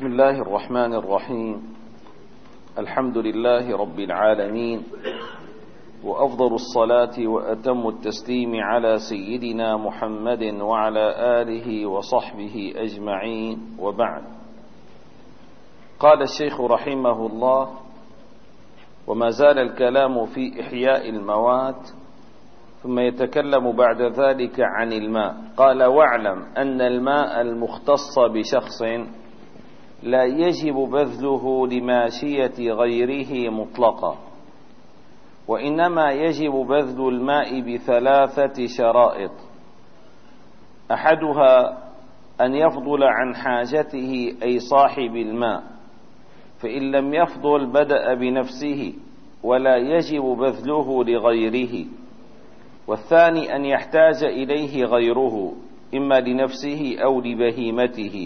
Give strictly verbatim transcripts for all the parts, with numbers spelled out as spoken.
بسم الله الرحمن الرحيم. الحمد لله رب العالمين، وأفضل الصلاة وأتم التسليم على سيدنا محمد وعلى آله وصحبه أجمعين، وبعد. قال الشيخ رحمه الله: وما زال الكلام في إحياء الموات، ثم يتكلم بعد ذلك عن الماء. قال: واعلم أن الماء المختص بشخص لا يجب بذله لماشية غيره مطلقا، وإنما يجب بذل الماء بثلاثة شرائط: أحدها أن يفضل عن حاجته أي صاحب الماء، فإن لم يفضل بدأ بنفسه ولا يجب بذله لغيره. والثاني أن يحتاج إليه غيره، إما لنفسه أو لبهيمته،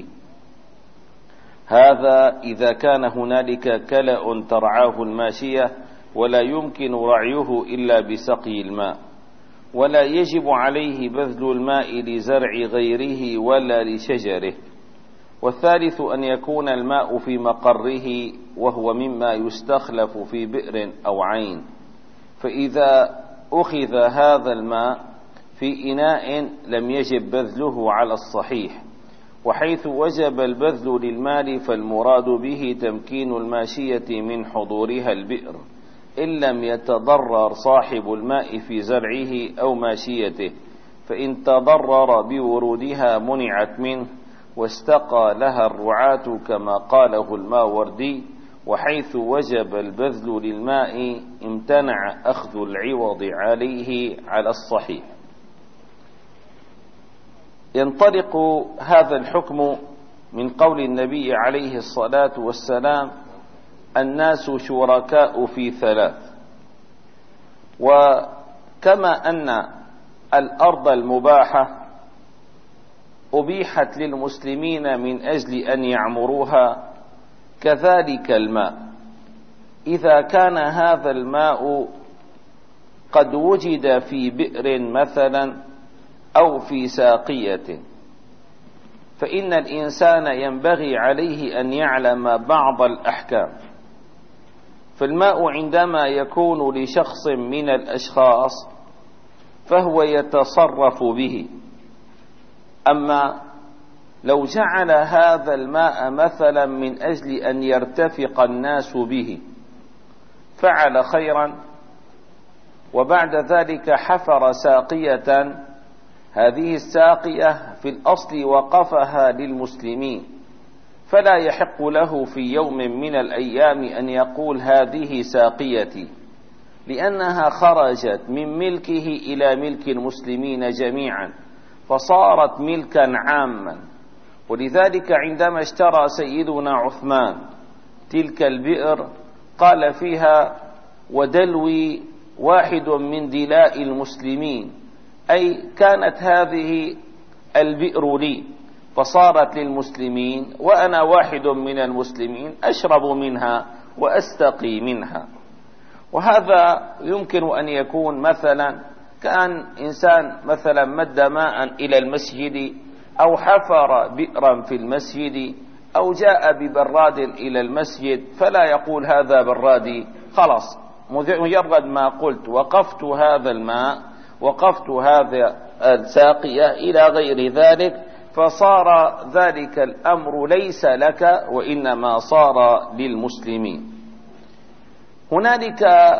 هذا إذا كان هنالك كلأ ترعاه الماشية ولا يمكن رعيه إلا بسقي الماء، ولا يجب عليه بذل الماء لزرع غيره ولا لشجره. والثالث أن يكون الماء في مقره، وهو مما يستخلف في بئر أو عين، فإذا أخذ هذا الماء في إناء لم يجب بذله على الصحيح. وحيث وجب البذل للمال فالمراد به تمكين الماشية من حضورها البئر، إن لم يتضرر صاحب الماء في زرعه أو ماشيته، فإن تضرر بورودها منعت منه واستقى لها الرعاة كما قاله الماوردي. وحيث وجب البذل للماء امتنع أخذ العوض عليه على الصحيح. ينطلق هذا الحكم من قول النبي عليه الصلاة والسلام: الناس شركاء في ثلاث. وكما أن الأرض المباحة أبيحت للمسلمين من أجل أن يعمروها، كذلك الماء إذا كان هذا الماء قد وجد في بئر مثلا أو في ساقية، فإن الإنسان ينبغي عليه أن يعلم بعض الأحكام. فالماء عندما يكون لشخص من الأشخاص فهو يتصرف به، أما لو جعل هذا الماء مثلا من أجل أن يرتفق الناس به فعل خيرا، وبعد ذلك حفر ساقية، هذه الساقية في الأصل وقفها للمسلمين، فلا يحق له في يوم من الأيام أن يقول هذه ساقيتي، لأنها خرجت من ملكه إلى ملك المسلمين جميعا، فصارت ملكا عاما. ولذلك عندما اشترى سيدنا عثمان تلك البئر قال فيها: ودلوي واحد من دلاء المسلمين، أي كانت هذه البئر لي فصارت للمسلمين، وأنا واحد من المسلمين أشرب منها وأستقي منها. وهذا يمكن أن يكون مثلا كان إنسان مثلا مد ماء إلى المسجد، أو حفر بئرا في المسجد، أو جاء ببراد إلى المسجد، فلا يقول هذا برادي، خلاص مجرد ما قلت وقفت هذا الماء، وقفت هذا الساقية إلى غير ذلك، فصار ذلك الأمر ليس لك وإنما صار للمسلمين. هنالك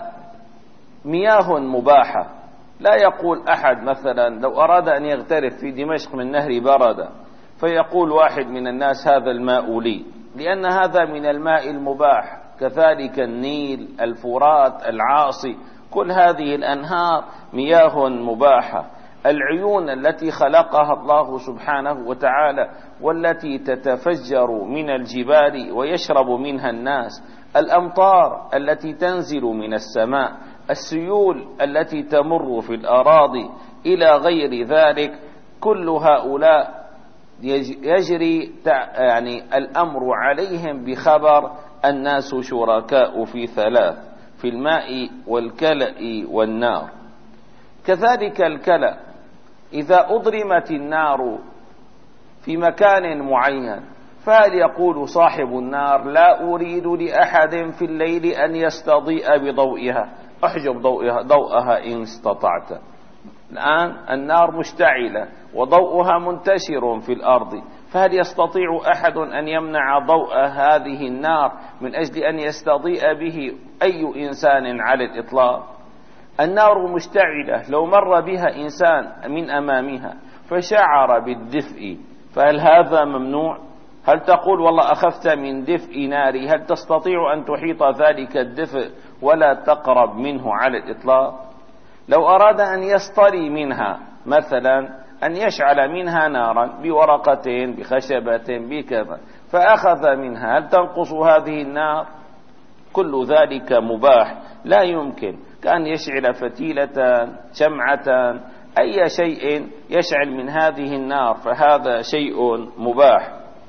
مياه مباحة، لا يقول أحد مثلا لو أراد أن يغترف في دمشق من نهر برده فيقول واحد من الناس هذا الماء لي، لأن هذا من الماء المباح. كذلك النيل، الفرات، العاصي، كل هذه الأنهار مياه مباحة. العيون التي خلقها الله سبحانه وتعالى والتي تتفجر من الجبال ويشرب منها الناس، الأمطار التي تنزل من السماء، السيول التي تمر في الأراضي إلى غير ذلك، كل هؤلاء يجري يعني الأمر عليهم بخبر الناس شركاء في ثلاث: في الماء والكلأ والنار. كذلك الكلأ إذا أضرمت النار في مكان معين فهل يقول صاحب النار لا أريد لأحد في الليل أن يستضيء بضوئها، احجب ضوئها, ضوءها إن استطعت. الآن النار مشتعلة وضوءها منتشر في الأرض، فهل يستطيع أحد أن يمنع ضوء هذه النار من أجل أن يستضيء به أي إنسان على الإطلاق؟ النار مشتعلة، لو مر بها إنسان من أمامها فشعر بالدفء فهل هذا ممنوع؟ هل تقول والله أخفت من دفء ناري؟ هل تستطيع أن تحيط ذلك الدفء ولا تقرب منه على الإطلاق؟ لو أراد أن يصطري منها مثلا أن يشعل منها نارا بورقتين بخشبة بكذا فأخذ منها، هل تنقص هذه النار؟ كل ذلك مباح، لا يمكن. كان يشعل فتيلة شمعة أي شيء يشعل من هذه النار فهذا شيء مباح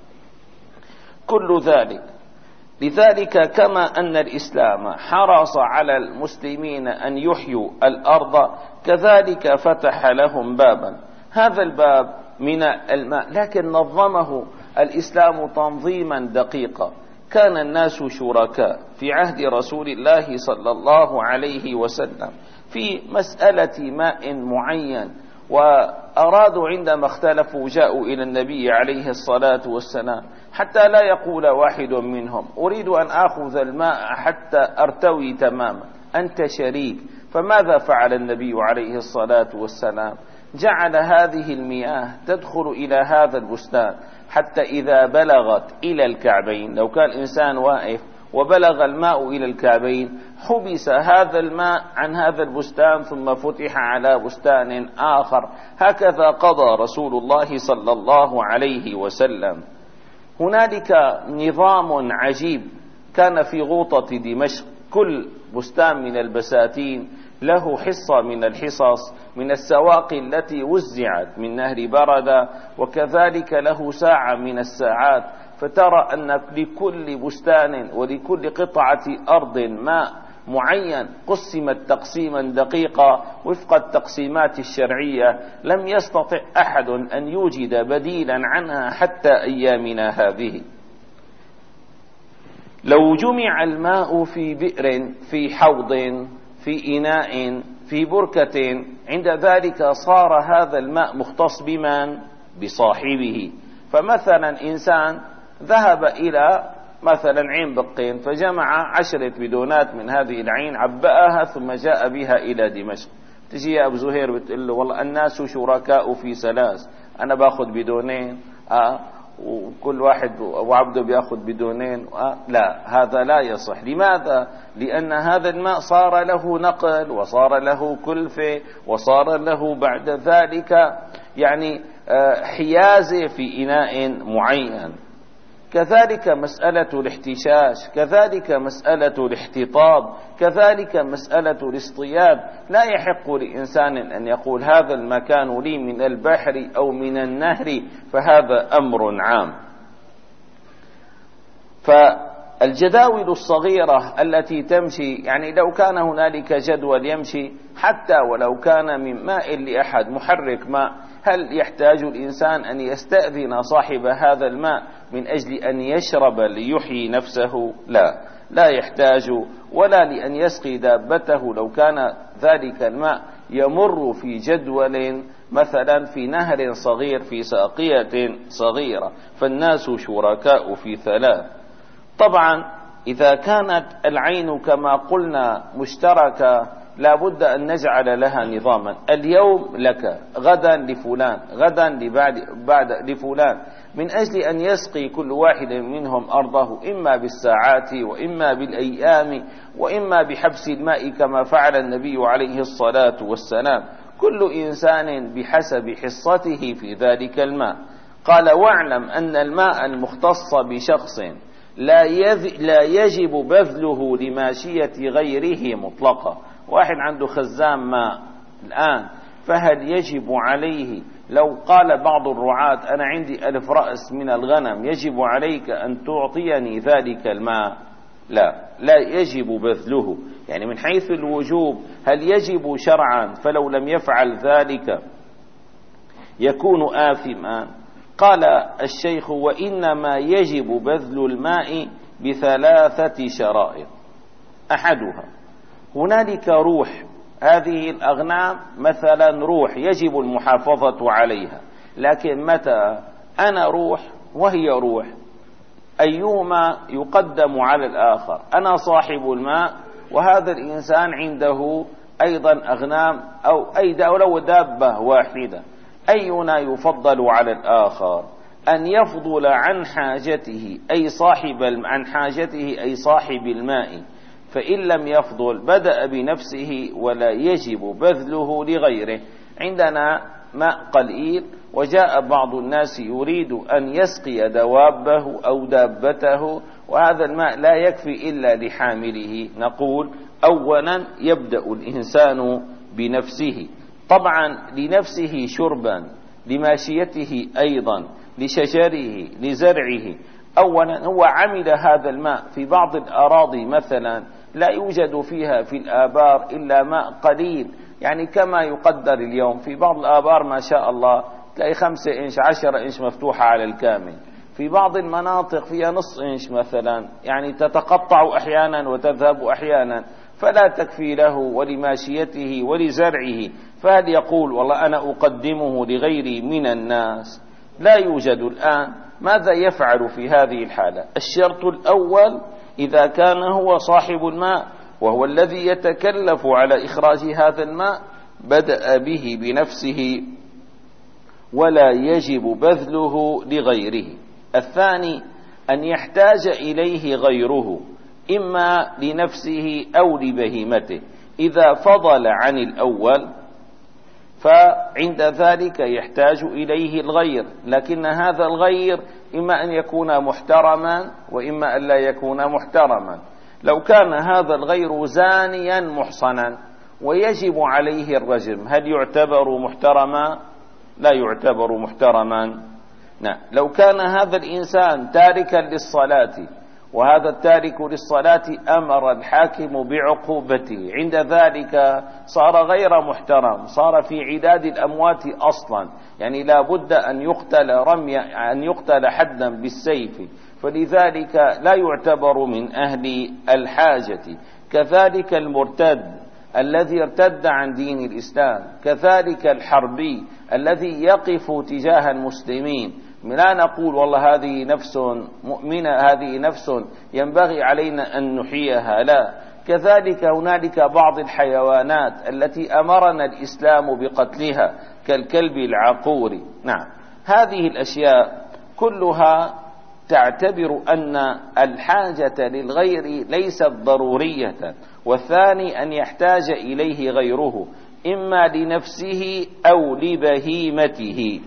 كل ذلك. لذلك كما أن الإسلام حرص على المسلمين أن يحيوا الأرض كذلك فتح لهم بابا، هذا الباب من الماء، لكن نظمه الإسلام تنظيما دقيقا. كان الناس شركاء في عهد رسول الله صلى الله عليه وسلم في مسألة ماء معين، وأرادوا عندما اختلفوا جاءوا إلى النبي عليه الصلاة والسلام حتى لا يقول واحد منهم أريد أن آخذ الماء حتى أرتوي تماما، أنت شريك. فماذا فعل النبي عليه الصلاة والسلام؟ جعل هذه المياه تدخل إلى هذا البستان حتى إذا بلغت إلى الكعبين، لو كان إنسان واقف وبلغ الماء إلى الكعبين حبس هذا الماء عن هذا البستان ثم فتح على بستان آخر. هكذا قضى رسول الله صلى الله عليه وسلم. هنالك نظام عجيب كان في غوطة دمشق، كل بستان من البساتين له حصة من الحصص من السواقي التي وزعت من نهر بردة، وكذلك له ساعة من الساعات، فترى أن لكل بستان ولكل قطعة أرض ماء معين قسمت تقسيما دقيقا وفق التقسيمات الشرعية، لم يستطع أحد أن يوجد بديلا عنها حتى أيامنا هذه. لو جمع الماء في بئر في حوض في إناء في بركة، عند ذلك صار هذا الماء مختص بمن؟ بصاحبه. فمثلا إنسان ذهب إلى مثلا عين بقين فجمع عشرة بدونات من هذه العين عبأها ثم جاء بها إلى دمشق، تجي يا أبو زهير بتقول له والله الناس شركاء في ثلاث، أنا باخذ بدونين آه وكل واحد وعبده بياخذ بدونين آه لا، هذا لا يصح. لماذا؟ لأن هذا الماء صار له نقل وصار له كلفة وصار له بعد ذلك يعني آه حيازة في إناء معين. كذلك مسألة الاحتشاش، كذلك مسألة الاحتطاب، كذلك مسألة الاصطياد. لا يحق لإنسان أن يقول هذا المكان لي من البحر أو من النهر، فهذا أمر عام. فالجداول الصغيرة التي تمشي، يعني لو كان هنالك جدول يمشي حتى ولو كان من ماء لأحد محرك ماء، هل يحتاج الإنسان أن يستأذن صاحب هذا الماء من أجل أن يشرب ليحيي نفسه؟ لا، لا يحتاج، ولا لأن يسقي دابته لو كان ذلك الماء يمر في جدول مثلا في نهر صغير في ساقية صغيرة، فالناس شركاء في ثلاث. طبعا إذا كانت العين كما قلنا مشتركة لا بد أن نجعل لها نظاما، اليوم لك غدا لفلان غدا لبعد بعد لفلان، من أجل أن يسقي كل واحد منهم أرضه إما بالساعات وإما بالأيام وإما بحبس الماء كما فعل النبي عليه الصلاة والسلام، كل إنسان بحسب حصته في ذلك الماء. قال واعلم أن الماء المختص بشخص لا, لا يجب بذله لماشية غيره مطلقا. واحد عنده خزان ماء الآن، فهل يجب عليه لو قال بعض الرعاة أنا عندي ألف رأس من الغنم يجب عليك أن تعطيني ذلك الماء؟ لا، لا يجب بذله. يعني من حيث الوجوب هل يجب شرعا؟ فلو لم يفعل ذلك يكون آثما. قال الشيخ: وإنما يجب بذل الماء بثلاثة شرائط. أحدها، هنالك روح، هذه الأغنام مثلا روح يجب المحافظة عليها، لكن متى أنا روح وهي روح، أيهما يقدم على الآخر؟ أنا صاحب الماء وهذا الإنسان عنده أيضا أغنام أو أي دولة دابة واحدة، أينا يفضل على الآخر؟ أن يفضل عن حاجته أي صاحب عن حاجته أي صاحب الماء، فإن لم يفضل بدأ بنفسه ولا يجب بذله لغيره. عندنا ماء قليل وجاء بعض الناس يريد أن يسقي دوابه أو دابته وهذا الماء لا يكفي إلا لحامله، نقول أولا يبدأ الإنسان بنفسه، طبعا لنفسه شربا، لماشيته أيضا، لشجره، لزرعه. أولا هو عمل هذا الماء في بعض الأراضي مثلا لا يوجد فيها في الآبار إلا ماء قليل، يعني كما يقدر اليوم في بعض الآبار ما شاء الله تلاقي خمسة إنش عشرة إنش مفتوحة على الكامل، في بعض المناطق فيها نص إنش مثلا، يعني تتقطع أحيانا وتذهب أحيانا، فلا تكفي له ولماشيته ولزرعه. فهل يقول والله أنا أقدمه لغيري من الناس؟ لا يوجد الآن. ماذا يفعل في هذه الحالة؟ الشرط الأول، إذا كان هو صاحب الماء وهو الذي يتكلف على إخراج هذا الماء بدأ به بنفسه ولا يجب بذله لغيره. الثاني، أن يحتاج إليه غيره إما لنفسه أو لبهيمته. إذا فضل عن الأول فعند ذلك يحتاج إليه الغير، لكن هذا الغير إما أن يكون محترما وإما أن لا يكون محترما. لو كان هذا الغير زانيا محصنا ويجب عليه الرجم، هل يعتبر محترما؟ لا يعتبر محترما. نعم. لو كان هذا الإنسان تاركا للصلاة وهذا التارك للصلاة أمر الحاكم بعقوبته، عند ذلك صار غير محترم، صار في عداد الأموات أصلا، يعني لا بد أن يقتل رمي أن يقتل حدا بالسيف، فلذلك لا يعتبر من أهل الحاجة. كذلك المرتد الذي ارتد عن دين الإسلام، كذلك الحربي الذي يقف تجاه المسلمين. لا نقول والله هذه نفس مؤمنة، هذه نفس ينبغي علينا أن نحييها، لا. كذلك هنالك بعض الحيوانات التي أمرنا الإسلام بقتلها كالكلب العقور. نعم. هذه الأشياء كلها تعتبر أن الحاجة للغير ليست ضرورية. والثاني أن يحتاج إليه غيره إما لنفسه أو لبهيمته.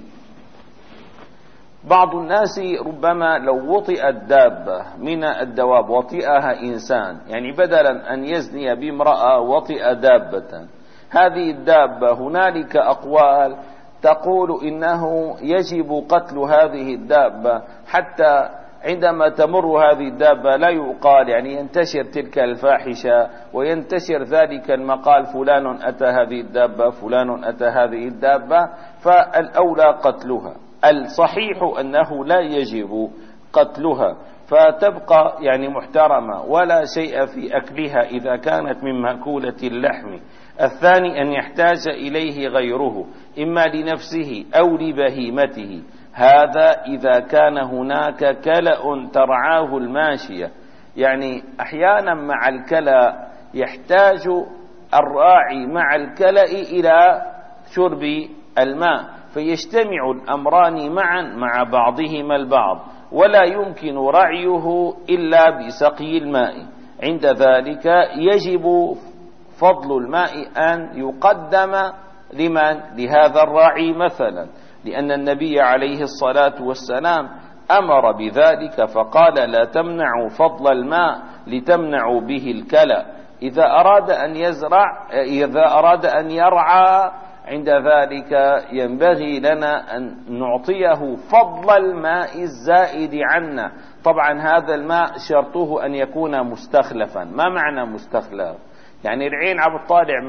بعض الناس ربما لو وطئت دابة من الدواب وطئها إنسان، يعني بدلا أن يزني بامرأة وطئ دابة، هذه الدابة هنالك أقوال تقول إنه يجب قتل هذه الدابة، حتى عندما تمر هذه الدابة لا يقال، يعني ينتشر تلك الفاحشة وينتشر ذلك المقال فلان أتى هذه الدابة، فلان أتى هذه الدابة، فالأولى قتلها. الصحيح أنه لا يجب قتلها، فتبقى يعني محترمة ولا شيء في أكلها إذا كانت من مأكولة اللحم. الثاني أن يحتاج إليه غيره إما لنفسه أو لبهيمته، هذا إذا كان هناك كلأ ترعاه الماشية، يعني أحيانا مع الكلأ يحتاج الراعي مع الكلأ إلى شرب الماء، فيجتمع الأمران معا مع بعضهما البعض، ولا يمكن رعيه إلا بسقي الماء. عند ذلك يجب فضل الماء أن يقدم لمن؟ لهذا الراعي مثلا، لأن النبي عليه الصلاة والسلام أمر بذلك فقال: لا تمنعوا فضل الماء لتمنعوا به الكلى. إذا أراد أن يزرع إذا أراد أن يرعى عند ذلك ينبغي لنا أن نعطيه فضل الماء الزائد عنا. طبعا هذا الماء شرطه أن يكون مستخلفا. ما معنى مستخلف؟ يعني العين عم تطالع ماء،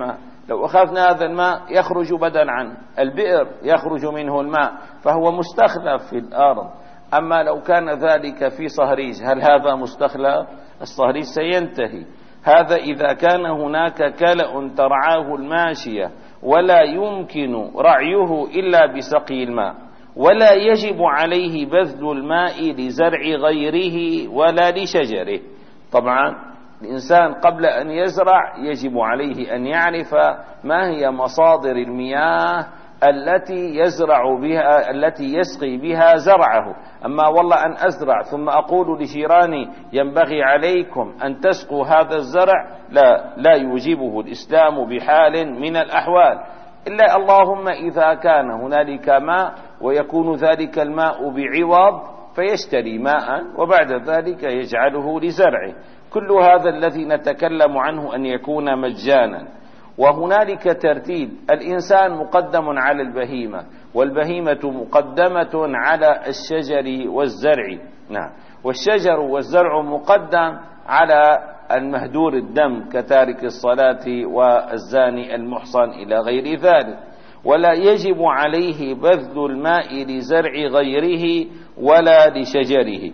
لو أخذنا هذا الماء يخرج بدلا عن البئر، يخرج منه الماء، فهو مستخلف في الأرض. أما لو كان ذلك في صهريج، هل هذا مستخلف؟ الصهريج سينتهي. هذا إذا كان هناك كلأ ترعاه الماشية ولا يمكن رعيه إلا بسقي الماء، ولا يجب عليه بذل الماء لزرع غيره ولا لشجره. طبعا الإنسان قبل أن يزرع يجب عليه أن يعرف ما هي مصادر المياه التي يزرع بها، التي يسقي بها زرعه. أما والله أن أزرع ثم أقول لجيراني ينبغي عليكم أن تسقوا هذا الزرع، لا لا يوجبه الإسلام بحال من الأحوال، إلا اللهم إذا كان هنالك ماء ويكون ذلك الماء بعوض فيشتري ماء وبعد ذلك يجعله لزرعه. كل هذا الذي نتكلم عنه أن يكون مجانا. وهنالك ترتيب، الإنسان مقدم على البهيمة، والبهيمة مقدمة على الشجر والزرع. نعم، والشجر والزرع مقدم على المهدور الدم كتارك الصلاة والزاني المحصن إلى غير ذلك. ولا يجب عليه بذل الماء لزرع غيره ولا لشجره.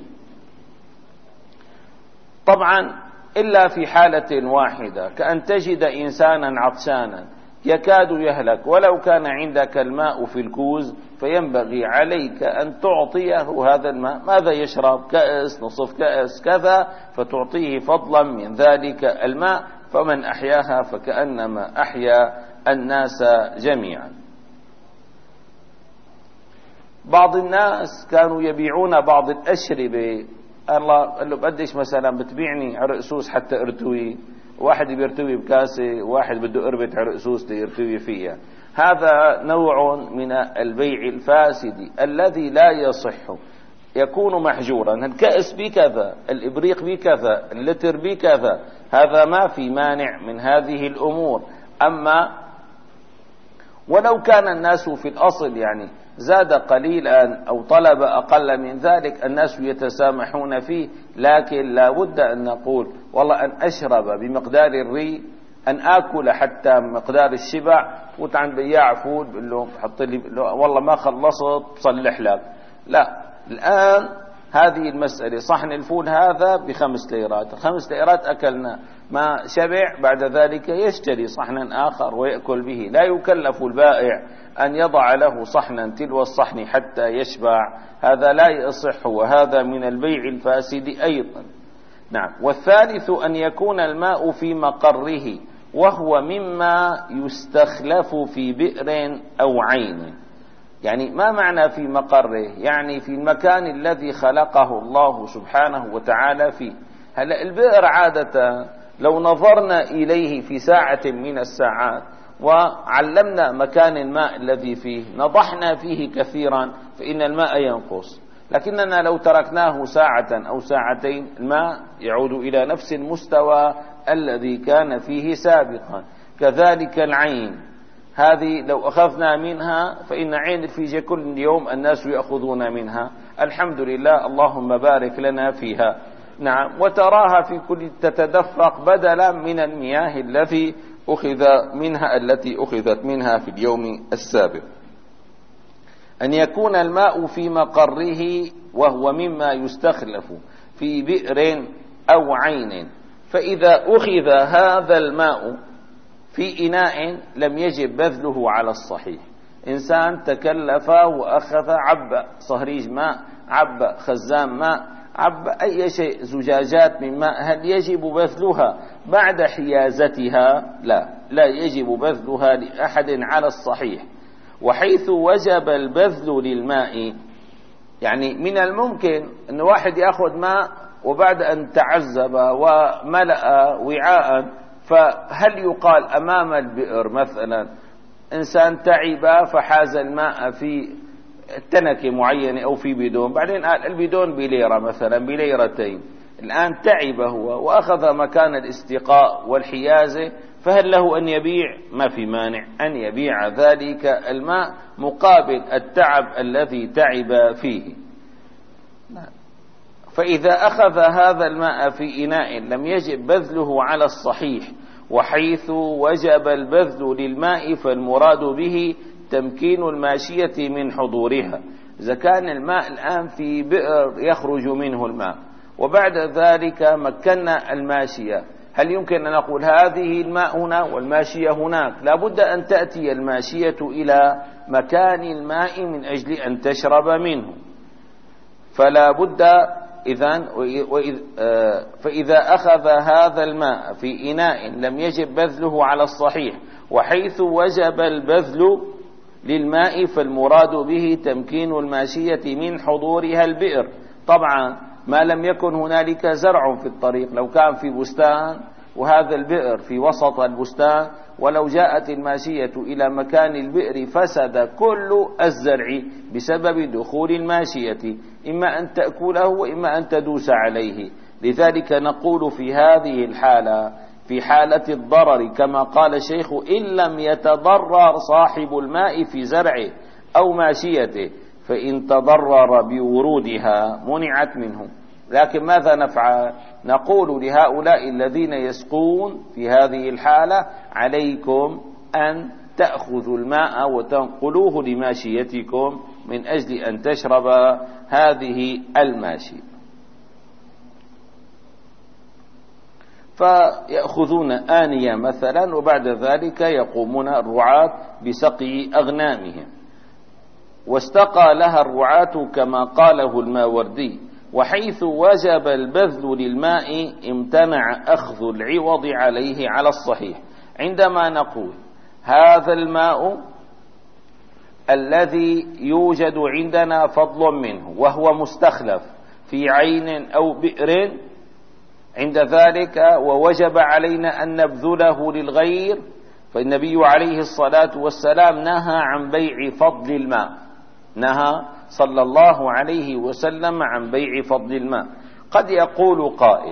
طبعا إلا في حالة واحدة، كأن تجد إنسانا عطشانا يكاد يهلك، ولو كان عندك الماء في الكوز فينبغي عليك أن تعطيه هذا الماء. ماذا يشرب؟ كأس، نصف كأس، كذا، فتعطيه فضلا من ذلك الماء. فمن أحياها فكأنما أحيا الناس جميعا. بعض الناس كانوا يبيعون بعض الأشربة، الله قال له بديش مثلا بتبيعني عرق سوس حتى ارتوي، واحد بيرتوي بكاسة، واحد بده قربة عرق سوس يرتوي فيها. هذا نوع من البيع الفاسد الذي لا يصح، يكون محجورا. الكأس بكذا، الإبريق بكذا، اللتر بكذا، هذا ما في مانع من هذه الأمور. أما ولو كان الناس في الأصل يعني زاد قليلا أو طلب أقل من ذلك الناس يتسامحون فيه، لكن لا بد أن نقول والله أن أشرب بمقدار الري، أن آكل حتى مقدار الشبع. فوت عند بياع فود بقول له حط لي، والله ما خلصت صلح لك. لا، الآن هذه المسألة صحن الفول هذا بخمس ليرات، خمس ليرات أكلنا، ما شبع بعد ذلك يشتري صحنا آخر ويأكل به. لا يكلف البائع أن يضع له صحنا تلو الصحن حتى يشبع، هذا لا يصح، وهذا من البيع الفاسد أيضا. نعم. والثالث أن يكون الماء في مقره، وهو مما يستخلف في بئر أو عين. يعني ما معنى في مقره؟ يعني في المكان الذي خلقه الله سبحانه وتعالى فيه. هلأ البئر عادة لو نظرنا إليه في ساعة من الساعات وعلمنا مكان الماء الذي فيه، نضحنا فيه كثيرا، فإن الماء ينقص. لكننا لو تركناه ساعة أو ساعتين الماء يعود إلى نفس المستوى الذي كان فيه سابقا. كذلك العين، هذه لو أخذنا منها فإن عين الفيجة كل يوم الناس يأخذون منها، الحمد لله، اللهم بارك لنا فيها. نعم. وتراها في كل تتدفق بدلا من المياه التي أخذ منها التي أخذت منها في اليوم السابق. أن يكون الماء في مقره، وهو مما يستخلف في بئر أو عين. فإذا أخذ هذا الماء في إناء لم يجب بذله على الصحيح. إنسان تكلف وأخذ عبأ صهريج ماء، عبأ خزان ماء، عبأ أي شيء، زجاجات من ماء، هل يجب بذلها بعد حيازتها؟ لا، لا يجب بذلها لأحد على الصحيح. وحيث وجب البذل للماء، يعني من الممكن أن واحد يأخذ ماء وبعد أن تعذب وملأ وعاء، فهل يقال أمام البئر مثلا إنسان تعب فحاز الماء في تنكة معينة أو في بدون، بعدين قال البدون بليرة مثلا بليرتين، الآن تعب هو وأخذ مكان الاستقاء والحيازة، فهل له أن يبيع؟ ما في مانع أن يبيع ذلك الماء مقابل التعب الذي تعب فيه. فإذا أخذ هذا الماء في إناء لم يجب بذله على الصحيح، وحيث وجب البذل للماء فالمراد به تمكين الماشية من حضورها. إذا كان الماء الآن في بئر يخرج منه الماء وبعد ذلك مكنا الماشية، هل يمكن أن نقول هذه الماء هنا والماشية هناك؟ لا بد أن تأتي الماشية إلى مكان الماء من أجل أن تشرب منه. فلا بد إذن فإذا أخذ هذا الماء في إناء لم يجب بذله على الصحيح، وحيث وجب البذل للماء فالمراد به تمكين الماشية من حضورها البئر. طبعا ما لم يكن هنالك زرع في الطريق، لو كان في بستان وهذا البئر في وسط البستان ولو جاءت الماشية إلى مكان البئر فسد كل الزرع بسبب دخول الماشية، إما أن تأكله وإما أن تدوس عليه. لذلك نقول في هذه الحالة في حالة الضرر كما قال الشيخ إن لم يتضرر صاحب الماء في زرعه أو ماشيته، فإن تضرر بورودها منعت منه. لكن ماذا نفعل؟ نقول لهؤلاء الذين يسقون في هذه الحالة عليكم أن تأخذوا الماء وتنقلوه لماشيتكم من أجل أن تشرب هذه الماشية. فيأخذون آنية مثلا وبعد ذلك يقومون الرعاة بسقي أغنامهم. واستقى لها الرعاة كما قاله الماوردي، وحيث وجب البذل للماء امتنع أخذ العوض عليه على الصحيح. عندما نقول هذا الماء الذي يوجد عندنا فضل منه وهو مستخلف في عين أو بئر، عند ذلك ووجب علينا أن نبذله للغير، فالنبي عليه الصلاة والسلام نهى عن بيع فضل الماء، نهى صلى الله عليه وسلم عن بيع فضل الماء. قد يقول قائل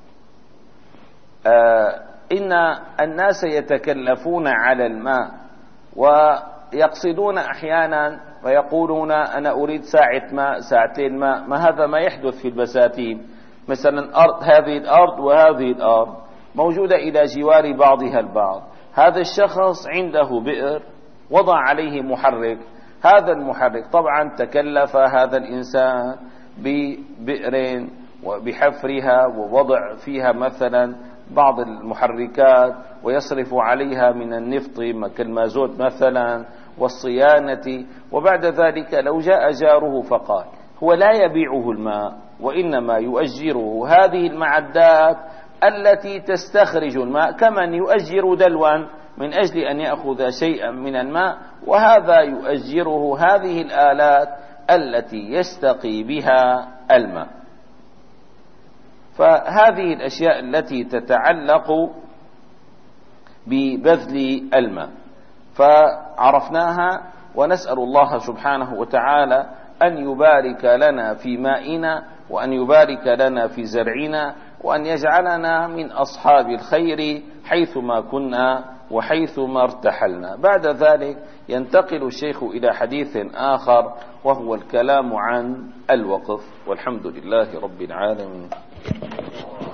آه إن الناس يتكلفون على الماء ويقصدون أحيانا ويقولون أنا أريد ساعة ماء ساعتين ماء، ما هذا ما يحدث في البساتين، مثلا أرض هذه الأرض وهذه الأرض موجودة إلى جوار بعضها البعض، هذا الشخص عنده بئر وضع عليه محرك، هذا المحرك طبعا تكلف هذا الإنسان ببئر وبحفرها ووضع فيها مثلا بعض المحركات ويصرف عليها من النفط كالمازوت مثلا والصيانة، وبعد ذلك لو جاء جاره فقال هو لا يبيعه الماء وإنما يؤجره هذه المعدات التي تستخرج الماء كمن يؤجر دلوا من أجل أن يأخذ شيئا من الماء، وهذا يؤجره هذه الآلات التي يستقي بها الماء. فهذه الأشياء التي تتعلق ببذل الماء فعرفناها، ونسأل الله سبحانه وتعالى أن يبارك لنا في مائنا وأن يبارك لنا في زرعنا وأن يجعلنا من أصحاب الخير حيثما كنا وحيثما ارتحلنا. بعد ذلك ينتقل الشيخ إلى حديث آخر وهو الكلام عن الوقف، والحمد لله رب العالمين.